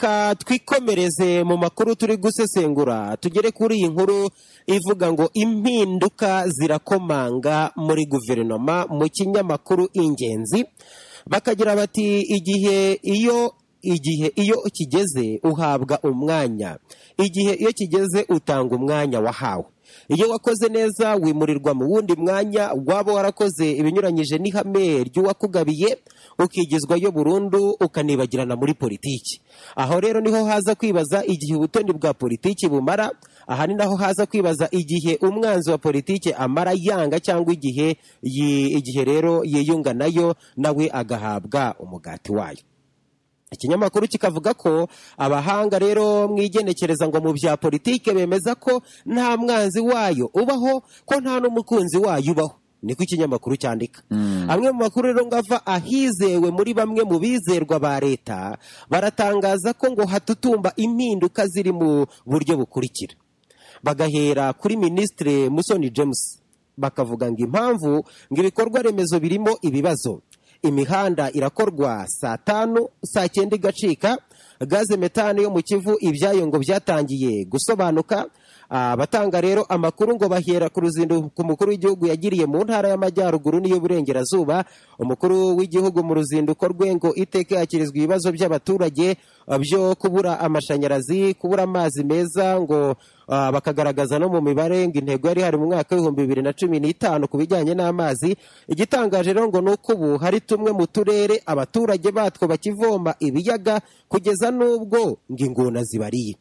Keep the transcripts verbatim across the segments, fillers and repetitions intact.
reka twikomereze mu makuru turi gusesengura tugere kuri iyi nkuru ivuga ngo impinduka zirakomanga muri guverinoma mu kinyamakuru Ingenzi. Bakagira bati igihe iyo igihe iyo kigeze uhabwa umwanya, igihe iyo kigeze utanga umwanya wahawe. Iyo wakoze neza wimurirwa mu wundi mwanya, waba warakoze ibinyuranyije n'ihame ry'uwakugabiye ukigizwayo burundu ukanibagirana muri politiki. Aho rero niho haza kwibaza igihe ubutoni bwa politiki bumara, aha ni naho haza kwibaza igihe umwanzi wa politiki amara yanga cyangwa igihe igihe rero yiyunga nayo nawe agahabwa umugati wayo. Ikinyamakuru kikavuga ko abahanga rero mwigenekereza ngo mu bya politike bemeza ko nta mwanzi wayo ubaho, ko nta n'umukunzi wayo ubaho. Niko ikinyamakuru cyandika. Mm. Amwe mu makuru rero ngava ahizewe muri bamwe mu bizerwa ba leta baratangaza ko ngo hatutumba impinduka ziri mu buryo bukurikira. Bagahera kuri Minisitiri Musoni James bakavuga ngo impamvu ngo ibikorwa remezo birimo ibibazo. Imihanda irakorwa saa tanu saa cyenda igacika, gaze metane yo mu Kivu ibyayo ngo byatangiye gusobanuka. Abatanga rero amakuru ngo bahera ku ruzinduko umukuru w'igihugu yagiriye mu ntara y'amajyaruguru n'iyo burengerazuba. Umukuru w'igihugu mu ruzinduko rwe ngo iteka yakirizwa ibibazo by'abaturage byo kubura amashanyarazi, kubura amazi meza, ngo Uh, bakagaragaza no mu mibare ngo intego yari hari mu mwaka w'ibihumbi bibiri na cumi n'itanu ku bijyanye n'amazi. Igitangaje rero ngo nuko ubu hari tumwe mu turere abaturage batwo bakivoma ibiyaga kugeza n'ubwo ngo ingona zibariye.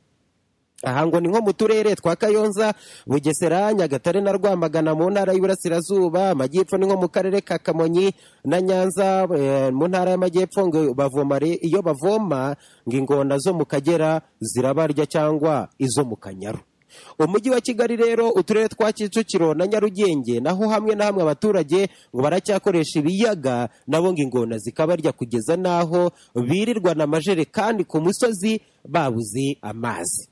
Aha ngo ni nko mu turere twa Kayonza, Bugesera, Nyagatare na Rwamagana mu ntara y'Iburasirazuba. Amajyepfo ni nko mu karere ka Kamonyi na Nyanza. E, mu ntara y'Amajyepfo ngo bavoma iyo bavoma ngo ingona zo mu Kagera zirabarya cyangwa izo mu Kanyaru. Umujyi wa Kigali rero uturere twa Kicukiro na Nyarugenge naho hamwe na hamwe abaturage ngo baracyakoresha ibiyaga, nabo ngo ingona zikabarya kugeza naho birirwa na majerekani ku musozi babuze amazi.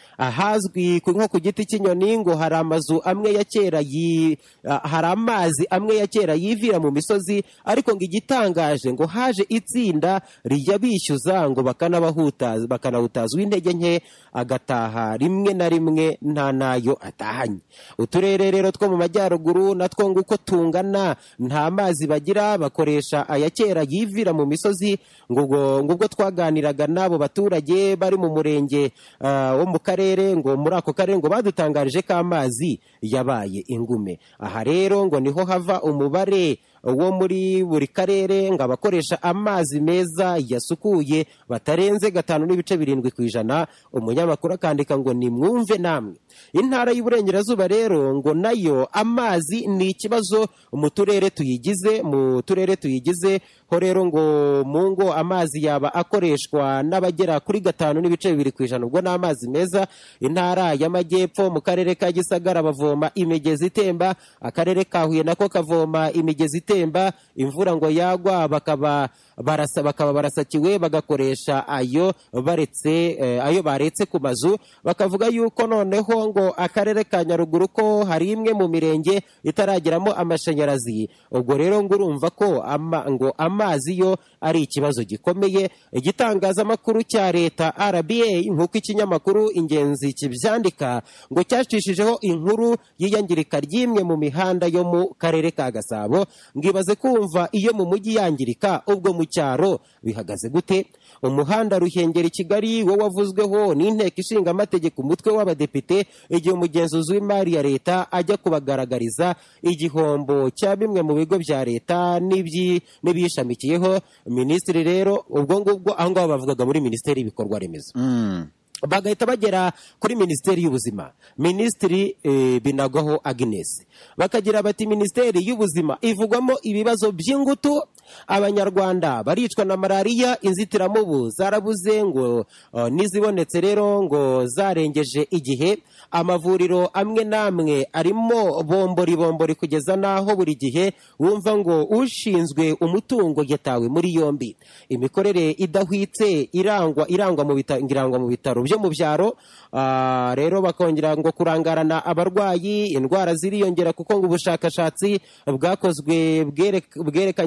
Ahazwi nko ku giti cy'inyoni ngo hari amazu amwe ya kera yi hari amazi amwe ya kera yivira mu misozi, ariko ngo igitangaje ngo haje itsinda rijya bishyuza ngo bakanabahutaza bakanahutazwa intege nke agataha rimwe na rimwe nta nayo atahanye. Uturere rero two mu majyaruguru natwo ngo uko tungana nta mazi bagira, bakoresha aya kera yivira mu misozi. ngo ubwo twaganiraga n'abo baturage bari mu murenge uh, wo mu karere ngo muri ako karere ngo badutangarije ko amazi yabaye ingume. Aha rero ngo niho hava umubare wo muri buri karere ngo abakoresha amazi meza yasukuye batarenze gatanu n'ibice birindwi ku ijana. Umunyamakuru akandika ngo ni mwumve namwe. Intara y'Iburengerazuba rero ngo nayo amazi ni ikibazo mu turere tuyigize mu turere tuyigize ho rero ngo mu ngo amazi yaba akoreshwa n'abagera kuri gatanu n'ibice bibiri ku ijana, ubwo n'amazi meza. Intara y'Amajyepfo mu karere ka Gisagara bavoma imigezi itemba, akarere ka Huye nako kavoma imigezi itemba. Imvura ngo yagwa bakaba barasa bakaba barasakiwe bagakoresha ayo baretse eh, ayo baretse ku mazu. Bakavuga yuko noneho ngo akarere ka Nyaruguru ko hari imwe mu mirenge itarageramo amashanyarazi. Ubwo rero ngo urumva ko ama, ngo amazi yo ari ikibazo gikomeye. Igitangazamakuru cya leta R B A nk'uko ikinyamakuru Ingenzi kibyandika ngo cyacishijeho inkuru y'iyangirika ry'imwe mu mihanda yo mu karere ka Gasabo. Ngibaze kumva iyo mu mujyi yangirika ubwo mu cyaro bihagaze gute? Umuhanda Ruhengeri Kigali wo wavuzweho n'inteko ishinga amategeko umutwe w'abadepite igihe umugenzuzi w'imari ya leta ajya kubagaragariza igihombo cya bimwe mu bigo bya leta n'ibiyishamikiyeho. Minisitiri rero ubwo ngubwo aho ngaho bavugaga muri Minisiteri y'Ibikorwa Remezo. Mm. Bagahita bagera kuri Minisiteri y'Ubuzima, Minisitiri e, Binagwaho Agnes. Bakagira bati Minisiteri y'Ubuzima ivugwamo ibibazo by'ingutu, abanyarwanda baricwa na malaria, inzitiramubu zarabuze ngo uh, nizibonetse rero ngo zarengeje igihe. Amavuriro amwe namwe arimo bombori bombori kugeza naho buri gihe wumva ngo ushinzwe umutungo yatawe muri yombi. Imikorere idahwitse irangwa irangwa mu bitaro ngirangwa mu bitaro byo mu byaro. Uh, rero bakongera ngo kurangarana abarwayi, indwara ziriyongera kuko ngo ubushakashatsi bwakozwe bwerekanye ko malaria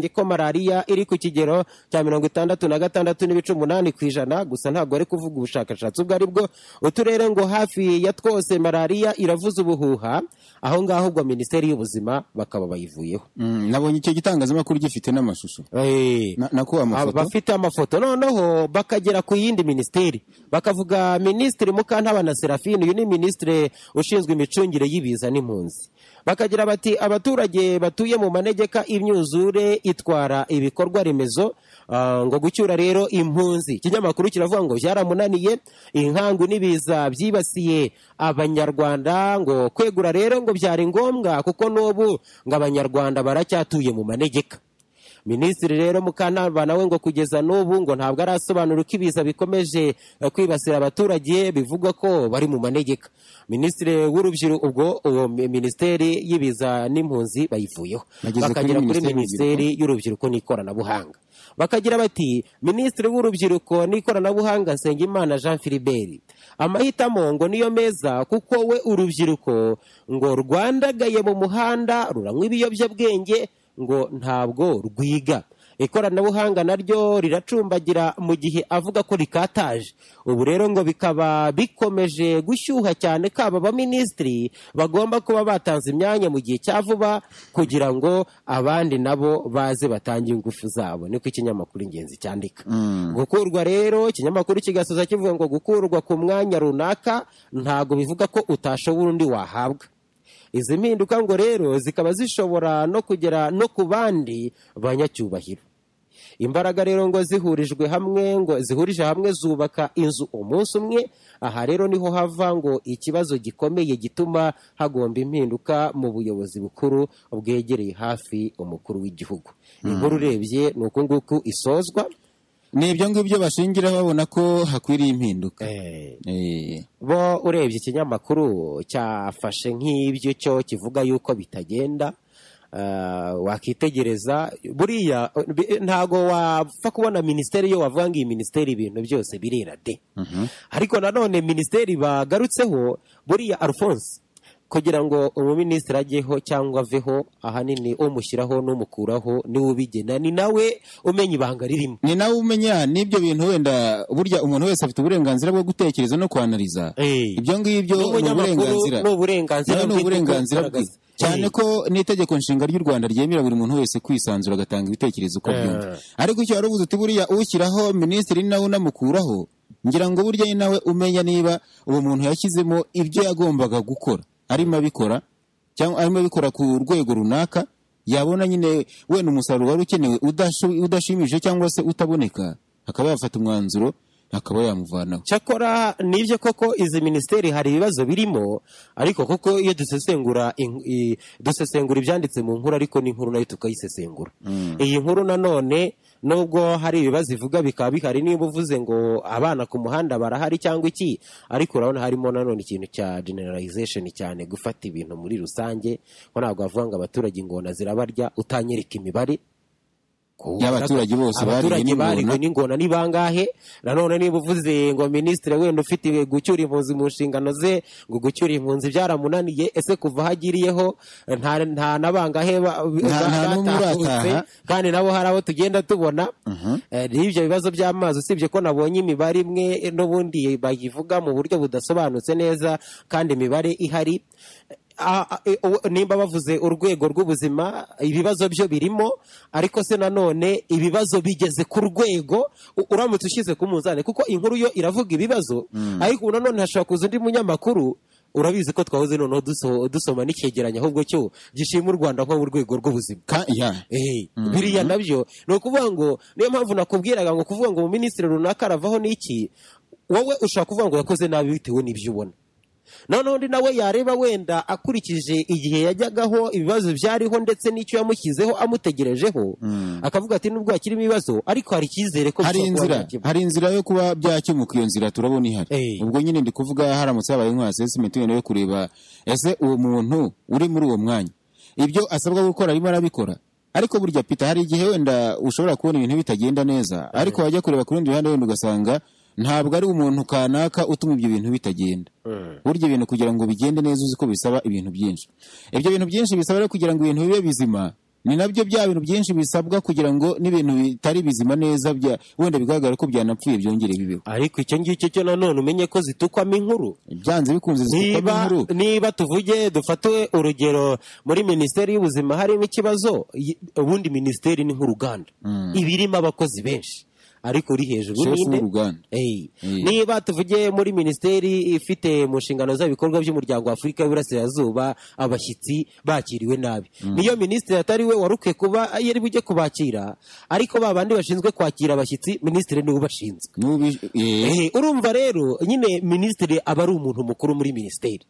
malariya iri ku kigero cya mirongo itandatu na gatandatu n'ibice umunani ku ijana. Gusa ntabwo ari kuvuga ubushakashatsi ubwo ari bwo. Uturere ngo hafi ya twose malariya iravuza ubuhuha, aho ngaho ubwo minisiteri y'ubuzima bakaba bayivuyeho. Mm, nabonye icyo gitangazamakuru gifite n'amashusho. Eh, Na- nako amafoto. bafite amafoto noneho bakagera ku yindi minisiteri bakavuga minisitiri Mukantabana Serafine, uyu ni minisitiri ushinzwe imicungire y'ibiza n'impunzi. Bakagira bati abaturage batuye mu manegeka imyuzure itwara ibikorwa remezo, uh, ngo gucyura rero impunzi. Ikinyamakuru kiravuga ngo byaramunaniye, inkangu n'ibiza byibasiye abanyarwanda, ngo kwegura rero ngo byari ngombwa kuko n'ubu ngo abanyarwanda baracyatuye mu manegeka. Minisitiri rero Mukantabana we ngo kugeza n'ubu ngo ntabwo arasobanura uko ibiza bikomeje kwibasira abaturage bivugwa ko bari mu manegeka. Minisitiri w'urubyiruko ubwo uwo minisiteri y'ibiza n'impunzi bayivuyeho, bakagera kuri minisiteri y'urubyiruko n'ikoranabuhanga. Bakagira bati minisitiri w'urubyiruko n'ikoranabuhanga Nsengimana Jean Philibert, amahitamo ngo niyo meza kuko we urubyiruko ngo rwandagaye mu muhanda ruranywa ibiyobyabwenge ngo ntabwo rwiga. Ikoranabuhanga naryo riracumbagira mu gihe avuga ko rikataje. Ubu rero ngo bikaba bikomeje gushyuha cyane, kaba abaminisitiri bagomba kuba batanze imyanya mu gihe cya vuba kugira ngo abandi nabo baze batange ingufu zabo. Niko ikinyamakuru ingenzi cyandika. Mm. Gukurwa rero, ikinyamakuru kigasoza kivuga ngo gukurwa ku mwanya runaka ntago bivuga ko utashobora undi wahabwa. Izi mpinduka ngo rero zikaba zishobora no kugera no ku bandi banyacyubahiro. Imbaraga rero ngo zihurijwe hamwe ngo zihurije hamwe zubaka inzu umunsi umwe. Aha rero niho hava ngo ikibazo gikomeye gituma hagomba impinduka mu buyobozi bukuru bwegereye hafi umukuru w'igihugu. Mm. Inkuru urebye ni uku nguku isozwa. Ni ibyo ngibyo bashingira babona ko hakwiriye impinduka. Eh. Eh. Bo urebye ikinyamakuru cyafashe nk'ibyo cyo kivuga yuko bitagenda. Uh, wakitegereza buriya ntago wapfa kubona minisiteri yo wavuga ngo iyi minisiteri ibintu byose birera de. Uh-huh. Ariko nanone minisiteri bagarutseho buriya Alphonse, kugira ngo umuminisitiri ajyeho cyangwa aveho ahanini umushyiraho n'umukuraho niwe ubigena, ni nawe umenya ibanga ririmo, ni nawe umenya n'ibyo bintu. Wenda burya umuntu wese afite uburenganzira bwo gutekereza no kwanaliza. Hey. Ibyo ngibyo ni uburenganzira n'uburenganzira n'uburenganzira bwe, cyane ko n'itegeko nshinga ry'u Rwanda ryemera buri muntu wese kwisanzura agatanga ibitekerezo uko byumva. Uh. Ariko icyo wari uvuze uti buriya ushyiraho minisitiri nawe unamukuraho, ngira ngo burya ni nawe umenya niba uwo muntu yashyizemo ibyo yagombaga gukora arimo abikora cyangwa arimo abikora ku rwego runaka, yabona nyine wenda umusaruro wari ukenewe udashimije cyangwa se utaboneka, akaba yafata umwanzuro akaba yamuvanaho. Cyakora nibyo koko izi minisiteri hari ibibazo birimo, ariko koko iyo dusesengura dusesengura ibyanditse mu nkuru, ariko n'inkuru nayo tukayisesengura. Mm. Iyi nkuru nanone nubwo hari ibibazo ivuga bikaba bihari, niba uvuze ngo abana ku muhanda barahari cyangwa iki, ariko urabona harimo nanone ikintu cya generalization cyane, gufata ibintu muri rusange, ko ntabwo bavuga ngo abaturage ingona zirabarya utanyereka imibare y'abaturage bose barigwe n'ingona ni bangahe. Nanone niba uvuze ngo minisitiri wenda ufite gucyura impunzi mu nshingano ze, ngo gucyura impunzi byaramunaniye, ese kuva hagiriyeho nta nta nabangahe batahutse, kandi nabo hari abo tugenda tubona. Uh-huh. Eh, n'ibyo bibazo by'amazi, usibye ko nabonye imibare imwe n'ubundi bayivuga mu buryo budasobanutse neza, kandi imibare ihari. Nimba bavuze urwego rw'ubuzima ibibazo byo birimo, ariko se nanone ibibazo bigeze ku rwego uramutse ushyize ku munzani, kuko inkuru yo iravuga ibibazo. Mm. Ariko nanone hashobora kuza undi munyamakuru, urabizi ko twahoze noneho dusoma n'icyegeranyo ahubwo cyo gishima u Rwanda nko mu rwego rw'ubuzima. Yeah. Eh, mm-hmm. Biriya nabyo ni ukuvuga ngo niyo mpamvu nakubwiraga ngo kuvuga ngo minisitiri runaka aravaho n'iki, wowe ushobora kuvuga ngo yakoze nabi bitewe n'ibyo ubona. None undi nawe yareba wenda akurikije igihe yajyagaho ibibazo byariho ndetse n'icyo yamushyizeho amutegerejeho, mm. akavuga ati nubwo hakirimo ibibazo ariko hari icyizere ko hari inzira hari inzira yo kuba byakemuka. Iyo nzira turabona ihari. Hey. Ubwo nyine ndi kuvuga haramutse habaye nka assessment yo kureba ese uwo muntu uri muri uwo mwanya ibyo asabwa gukora arimo arabikora. Ariko burya Peter, hari igihe wenda ushobora kubona ibintu bitagenda neza, hey. Ariko wajya kureba ku rundi ruhande wenda ugasanga ntabwo ari umuntu kanaka utuma ibyo bintu bitagenda. Mm. Burya ibintu kugira ngo bigende neza uzi ko bisaba ibintu byinshi. Ibyo bintu byinshi bisaba rero kugira ngo ibintu bibe bizima, ni nabyo bya bintu byinshi bisabwa kugira ngo n'ibintu bitari bizima neza bya wenda bigaragara ko byanapfuye byongere bibeho. Ariko icyo ngicyo cyo nanone umenye ko zitukwamo inkuru, byanze bikunze zitukwamo inkuru. Niba tuvuge dufate urugero muri Minisiteri y'Ubuzima harimo ikibazo, ubundi Minisiteri ni nk'uruganda mm. ibirimo abakozi benshi ariko uri hejuru ninde hey. hey. Niba tuvuge muri Minisiteri ifite mu nshingano z'abikorwa by'umuryango wa Afurika y'Iburasirazuba abashyitsi bakiriwe nabi mm. niyo Minisitiri atari we waruke kuba yari bujye kubakira, ariko babandi bashinzwe kwakira abashyitsi Minisitiri niwe ubashinzwe yeah. hey. Urumva rero nyine Minisitiri aba ari umuntu mukuru muri Minisiteri,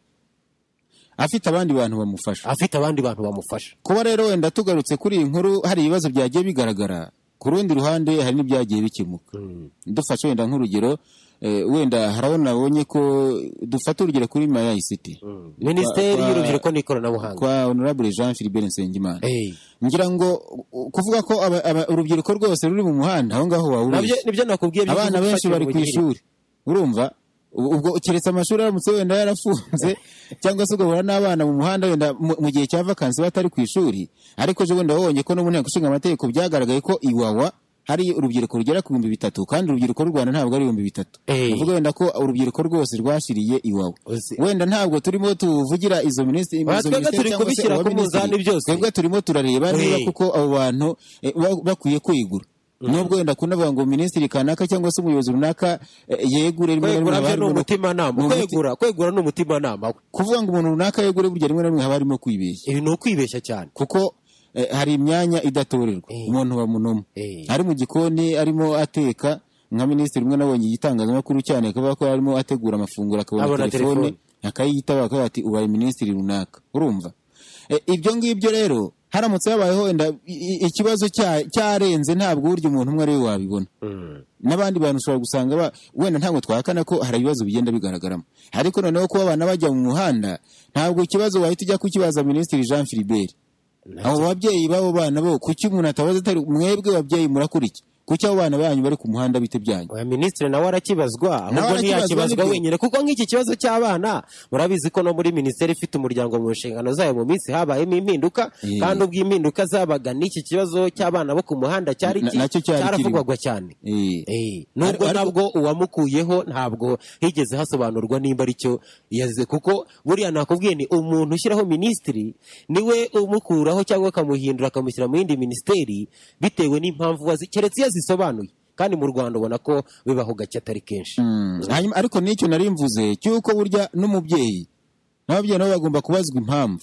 afite abandi bantu bamufasha afite abandi bantu bamufasha kuba rero wenda tugarutse kuri iyi nkuru hari ibibazo byagiye bigaragara, ku rundi ruhande hari n'ibyagiye bikemuka mm. dufashe wenda nk'urugero eh, wenda harabona abonye ko dufata urugero kuri Maya I C T mm. Minisiteri y'Urubyiruko n'Ikoranabuhanga kwa Honorable Jean Philbert Nsengimana hey. ngira ngo kuvuga ko urubyiruko rwose ruri mu muhanda aho ngaho wawuruye nibyo nakubwiye, abana benshi bari ku ishuri urumva, ubwo kiretse amashuri aramutse wenda yarafunze cyangwa se ugahura n'abana mu muhanda wenda mu gihe cya vakansi batari ku ishuri, ariko je wenda wabonye ko no mu nteko ishinga amategeko byagaragaye ko Iwawa hari urubyiruko rugera ku bihumbi bitatu kandi urubyiruko rw'u Rwanda ntabwo ari ibihumbi bitatu hey. uvuga wenda ko urubyiruko rwose rwashiriye Iwawa wenda ntabwo turimo tuvugira izo minisitiri cyangwa se abaminisitiri byose, twebwe turimo turareba hey. niba kuko abo bantu eh, bakwiye kwigura Mm. nubwo wenda kunavuga ngo minisitiri kanaka cyangwa se umuyobozi runaka yegure rimwe rimwe kwegura no umutima nama kwegura kwegura no umutima nama kuvuga ngo umuntu runaka yegure burya rimwe rimwe haba harimo kwibeshya, ibi no kwibeshya cyane kuko eh, hari imyanya idatorerwa hey. umuntu bamunoma hey. ari mu gikoni arimo ateka nka minisitiri umwe nabonye igitangazamakuru cyane akavuga ko arimo ategura amafunguro akabona telefone akayitaba akavuga ati ubaye minisitiri runaka, urumva eh, ibyo ngibyo rero haramutse habayeho wenda ikibazo cyarenze ntabwo buryo umuntu umwe ari we wabibona mm. n'abandi bantu ushobora gusanga wenda ntabwo twahakana ko hari ibibazo bigenda bigaragaramo, ariko noneho kuba abana bajya mu muhanda ntabwo ikibazo wahita ujya kukibaza Minisitiri Jean Philbert. Abo babyeyi babo bana bo kuki umuntu atabaza atari mwebwe babyeyi murakuriki kuki abo bana banyu bari ku muhanda bite byanyu? Oya Minisitiri nawe arakibazwa ahubwo ntiyakibazwa wenyine, kuko nk'iki kibazo cy'abana murabizi ko no muri Minisiteri ifite umuryango mu nshingano zayo mu minsi habayemo impinduka yeah. kandi ubwo impinduka zabaga n'iki kibazo cy'abana bo ku muhanda cyari cyaravugwagwa cyane eh yeah. nubwo nabwo uwamukuyeho ntabwo higeze hasobanurwa nimba ari cyo yaze, kuko buriya nakubwiye ni umuntu ushyiraho Minisitiri niwe umukuraho cyangwa akamuhindura akamushyira mu yindi Minisiteri bitewe n'impamvu wazikeretse zisobanuye, kandi mu Rwanda ubona ko bibaho gake atari kenshi mm. hanyuma ariko n'icyo nari mvuze cyuko burya n'umubyeyi n'ababyeyi nabo bagomba kubazwa impamvu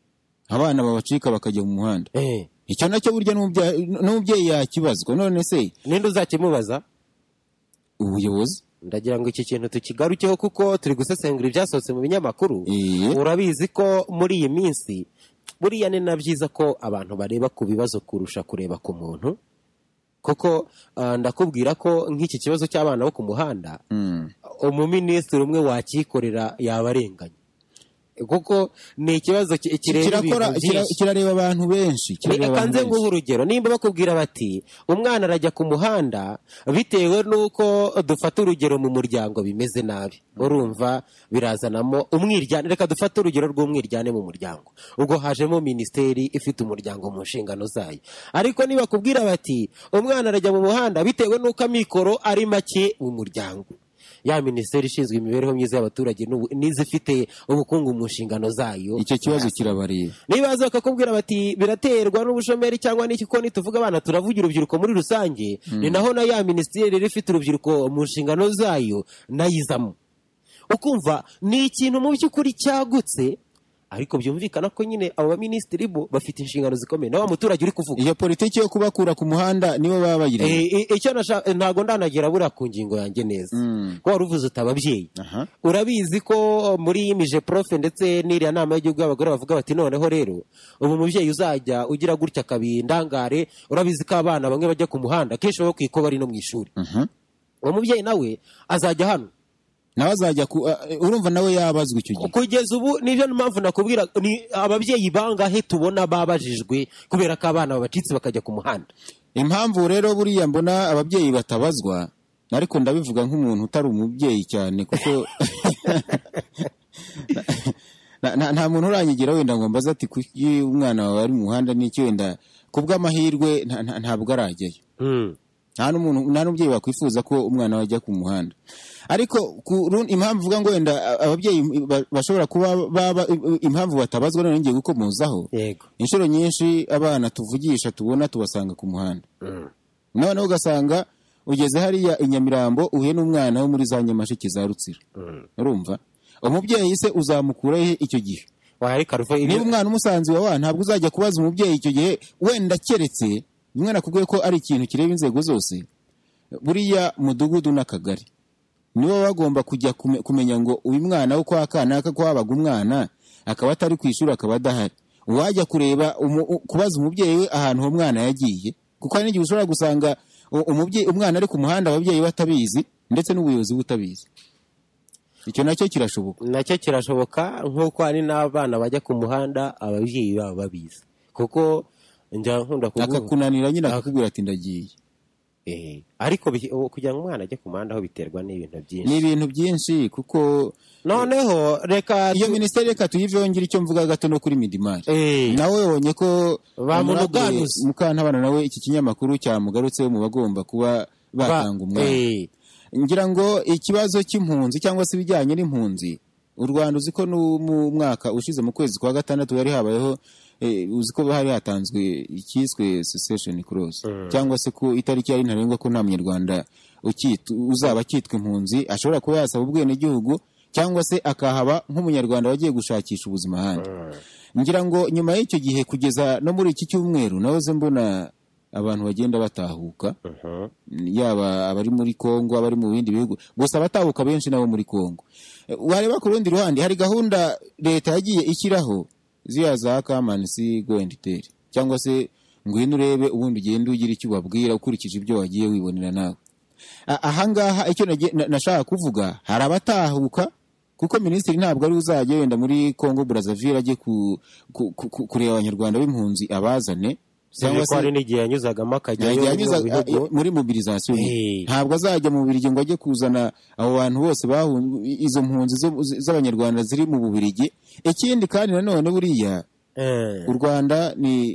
abana babacika bakajya mu muhanda eh icyo nacyo burya n'umubyeyi yakibazwa. None se ninde uzakimubaza? Ubuyobozi. Ndagira ngo iki kintu tukigarukeho kuko turi gusesengura ibyasohotse mu binyamakuru e. Urabizi ko muri iyi minsi buriya ni nabyiza ko abantu bareba ku bibazo kurusha kureba ku muntu, kuko uh, ndakubwira ko nk'iki kibazo cy'abana bo ku muhanda mm. umuminisitiri umwe wakikorera yabarenganya, kuko ni ikibazo kireba kirareba abantu benshi. Kanze nguha urugero, nimba bakubwira bati umwana arajya ku muhanda bitewe nuko dufata urugero mu muryango bimeze nabi, urumva birazanamo umwiryane. Reka dufate urugero rw'umwiryane mu muryango, ubwo hajemo Minisiteri ifite umuryango mu nshingano zayo. Ariko niba bakubwira bati umwana arajya mu muhanda bitewe nuko amikoro ari make mu muryango, ya Minisiteri ishinzwe imibereho myiza y'abaturage n'izifite ubukungu mu nshingano zayo, icyo kibazo kirabareba. Nibaza bakakubwira bati biraterwa n'ubushomeri cyangwa n'iki, ko nituvuga abana turavugira urubyiruko muri rusange mm. ni naho na ya Minisiteri ifite urubyiruko mu nshingano zayo nayizamo, ukumva ni ikintu mu by'ukuri cyagutse, ariko byumvikana ko nyine abo baminisitiri bo bafite inshingano zikomeye. Nawe muturage uri kuvuga iyo politiki yo kubakura ku muhanda nibo baba bayireba. Eh icyo ntago ndanagera bura ku ngingo yanjye neza mm. ko waruvuze utababyeyi uh -huh. Urabizi ko muri mije profe ndetse n'iriya nama y'igihugu y'abagore bavuga bati noneho rero ubu mubyeyi uzajya ugira gutya kabindangare, urabizi ko abana bamwe bajya ku muhanda kenshi baba kwiko bari no mu ishuri uh -huh. uwo mubyeyi nawe azajya hano nawe azajya uh, urumva nawe yabazwa icyo gihe. Kugeza ubu nivyo mpamvu nakubwira ni ababyeyi bangahe tubona babajijwe kubera ko abana babacitse bakajya ku muhanda. Impamvu rero buriya mbona ababyeyi batabazwa, ariko ndabivuga nk'umuntu utari umubyeyi cyane kuko nta muntu uranyigira wenda ngo mbaza ati kuki umwana wawe ari mu muhanda n'iki, wenda kubw'amahirwe ntabwo arajyayo. nta n'umuntu nta n'umubyeyi wakwifuza ko umwana we ajya ku muhanda. Ariko impamvu uvuga ngo wenda ababyeyi bashobora kuba baba impamvu batabazwa none ngiye gukomozaho, inshuro nyinshi abana tuvugisha tubona tubasanga ku muhanda, noneho ugasanga ugeze hariya i Nyamirambo uhuye n'umwana wo muri za Nyamasheke za Rutsiro. urumva umubyeyi se uzamukura he icyo gihe? niba umwana umusanzi wawe ntabwo uzajya kubaza umubyeyi icyo gihe, wenda keretse umwana akubwiye ko ari ikintu kireba inzego zose. Buriya mudugudu n'akagari nibo bagomba kujya kumenya ngo uyu mwana wo kwa kanaka ko habaga umwana akaba atari ku ishuri akaba adahari, wajya kureba kubaza umubyeyi we ahantu uwo mwana yagiye, kuko hari n'igihe ushobora gusanga umubyeyi umwana ari ku muhanda ababyeyi batabizi ndetse n'ubuyobozi butabizi. Icyo nacyo kirashoboka nacyo kirashoboka nk'uko hari n'abana bajya ku muhanda ababyeyi babo babizi, kuko njya nkunda kuvuga akakunanira nyine akakubwira ati ndagiye. Eh, ariko kugira ngo umwana ajye ku muhanda aho biterwa n'ibintu byinshi ni ibintu byinshi kuko noneho reka iyo minisiteri reka tuyivongera icyo mvuga gato no kuri Midimari. Eh, nawe wonye ko bamunuganuza Mukantabana nawe iki kinyamakuru cyamugarutse mu bagomba kuba batanga umwana. Eh, ngira ngo ikibazo cy'impunzi cyangwa se ibijyanye n'impunzi, u Rwanda uzi ko mu mwaka ushize mu kwezi kwa gatandatu yari habayeho uzi ko hari hatanzwe ikiswe cessation clause, cyangwa se ko itariki yari ntarengwa ko nta munyarwanda uzaba cyitwa impunzi ashobora kuba yasaba ubwene gihugu cyangwa se akahaba nk'umunyarwanda wagiye gushakisha ubuzima ahandi. ngira ngo nyuma y'icyo gihe kugeza no muri iki cyumweru nahoze mbona abantu bagenda batahuka, yaba abari muri Kongo abari mu bindi bihugu, gusa abatahuka benshi nabo muri Kongo. Wareba ku rundi ruhande hari gahunda leta yagiye ishyiraho ziya za kamanisi go and tell, cyangwa se ngwino urebe ubundi ugenda ugira icyo ubabwira ukurikije ibyo wagiye wibonera nawe. Ahangaha icyo nashaka kuvuga, hari abatahuka kuko minisitiri ntabwo ari uzajya wenda muri Congo Brazzaville ajye kureba abanyarwanda b'impunzi abazane, cyangwa se hari n'igihe yanyuzagamo akajyayo muri mobilisation. Ntabwo azajya mu Bubiligi ngo ajye kuzana abo bantu bose izo mpunzi z'abanyarwanda ziri mu Bubiligi. Ikindi kandi nanone buriya u Rwanda ni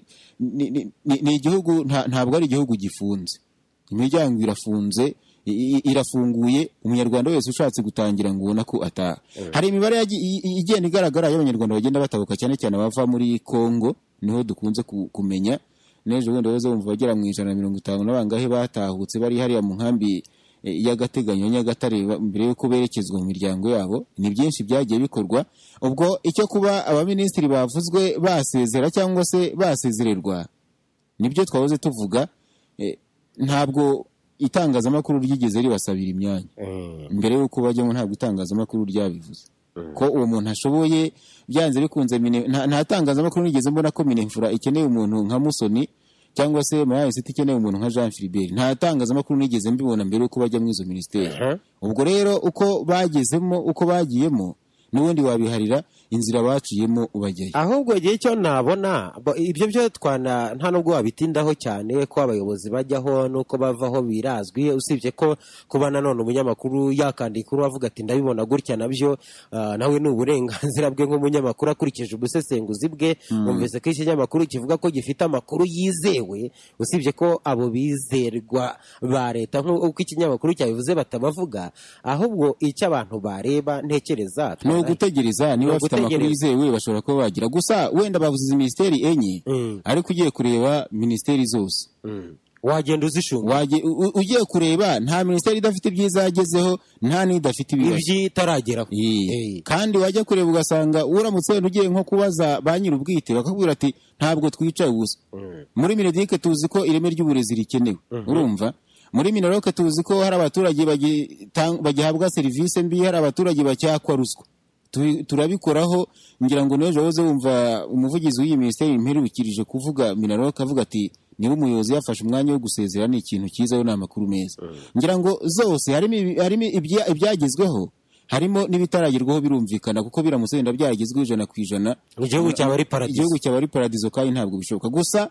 ni igihugu ntabwo ari igihugu gifunze, imiryango irafunze irafunguye, umunyarwanda wese ushatse gutangira ngo ubona ko ataha. Hari imibare igenda igaragara y'abanyarwanda bagenda batabuka cyane cyane bava muri Kongo, niho dukunze kumenya. Nejo wenda weze wumva bagera mu ijana na mirongo itanu n'abangahe batahutse bari hariya mu nkambi y'agateganyo Nyagatare mbere yuko berekezwa mu miryango yabo. Ni byinshi byagiye bikorwa. Ubwo icyo kuba abaminisitiri bavuzwe basezera cyangwa se basezererwa nibyo twahoze tuvuga. E, ntabwo itangazamakuru ryigeze ribasabira imyanya mbere yuko bajyamo, ntabwo itangazamakuru ryabivuze ko uwo muntu ashoboye byanze bikunze. Nta tangazamakuru nigeze mbona ko Minefura ikeneye umuntu nka Musoni cyangwa se Mayaya City ikeneye umuntu nka Jean Philibert. Nta tangazamakuru nigeze mbibona mbere yuko bajya mu izo ministeri. Ubwo rero uko bagezemo uko bagiyemo n'ubundi wabiharira inzira baciyemo ubajyayo. Ahubwo gihe cyo nabona ibyo byo twana nta nubwo wabitindaho cyane ko abayobozi bajyaho nuko bavaho birazwi, usibye ko kuba nanone umunyamakuru yakandika avuga ati ndabibona gutya nabyo uh, nawe ni uburenganzira bwe nk'umunyamakuru akurikije ubusesenguzi bwe. Umvise ko ikinyamakuru kivuga ko gifite amakuru yizewe, usibye ko abo bizerwa ba leta nk'uko ikinyamakuru cyabivuze batabavuga, ahubwo icyo abantu bareba ntekereza no gutegereza niba bafite amakuru yizewe bashobora kuba bagira. Gusa wenda bavuze izi ministeri enye, mm. ariko ugiye kureba ministeri zose mm. wagenda uzishunga, ugiye kureba nta ministeri idafite ibyiza yagezeho, nta n'idafite ibibazo ibyitarageraho. Hey. Kandi wajya kureba ugasanga uramutse wenda ugiye nko kubaza ba nyir'ubwite bakakubwira ati ntabwo twicaye ubusa. mm. Muri Mineduc tuzi ko ireme ry'uburezi rikenewe. mm -hmm. Urumva muri Minaloc tuzi ko hari abaturage bagihabwa serivisi mbi, hari abaturage bacyakwa ruswa. Turabikoraho. Ngira ngo nejo woze wumva umuvugizi w'iyi ministeri imperukirije kuvuga Minaloc avuga ati niba umuyobozi yafashe umwanya wo gusezera ni ikintu cyiza, yo ni amakuru meza. mm. Ngira ngo zose harimo harimo ibyagezweho, harimo n'ibitaragerwaho birumvikana, kuko biramutse wenda byagezweho ijana ku ijana igihugu cyaba ari paradizo, igihugu cyaba ari paradizo kandi ntabwo bishoboka. Gusa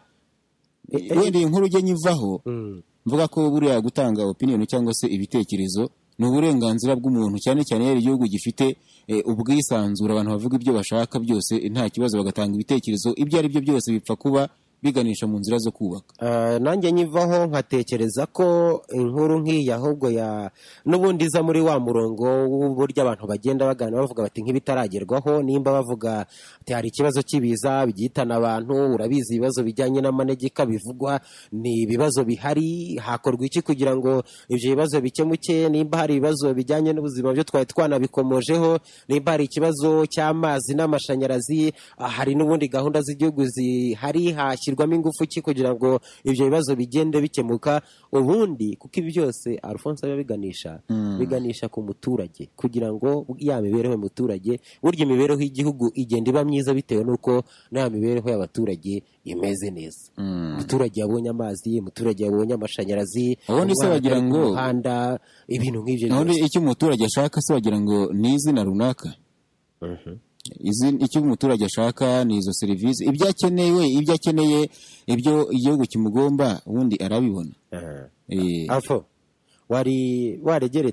wenda inkuru ujye nyivaho mm. mvuga ko buriya gutanga opinion cyangwa se ibitekerezo ni uburenganzira bw'umuntu, cyane cyane yari igihugu gifite e, ubwisanzura, abantu bavuga ibyo bashaka byose nta kibazo bagatanga ibitekerezo. Ibyo ari byo byose bipfa kuba biganisha mu nzira zo kubaka. Uh, nanjye nyivaho nkatekereza ko inkuru nk'iyi ahubwo ya n'ubundi iza muri wa murongo w'uburyo abantu bagenda bagana bavuga bati nk'ibitaragerwaho, nimba bavuga ati hari ikibazo cy'ibiza bigitana abantu, urabizi ibibazo bijyanye n'amanegeka bivugwa ni ibibazo bihari, hakorwa iki kugira ngo ibyo bibazo bikemuke? Nimba hari ibibazo bijyanye n'ubuzima byo twari twanabikomojeho, nimba hari ikibazo cy'amazi n'amashanyarazi, hari n'ubundi gahunda z'igihugu zihari, hashyirwamo ingufu ki kugira ngo ibyo bibazo bigende bikemuka? Ubundi kuko ibi byose Alphonse biba biganisha mm. biganisha ku muturage, kugira ngo ya mibereho y'umuturage, burya imibereho y'igihugu igenda iba myiza bitewe n'uko na mibereho y'abaturage imeze neza. Umuturage mm. yabonye amazi, umuturage yabonye amashanyarazi, ubundi se wagira ngo umuhanda, ibintu nk'ibyo. Ubundi icyo umuturage ashaka se wagira ngo ni izina runaka. Mhm. Izi icyo umuturage ashaka ni izo serivisi, ibyo akeneye ibyo akeneye ibyo igihugu kimugomba ubundi arabibona. Uh-huh. eh Afo wari waregere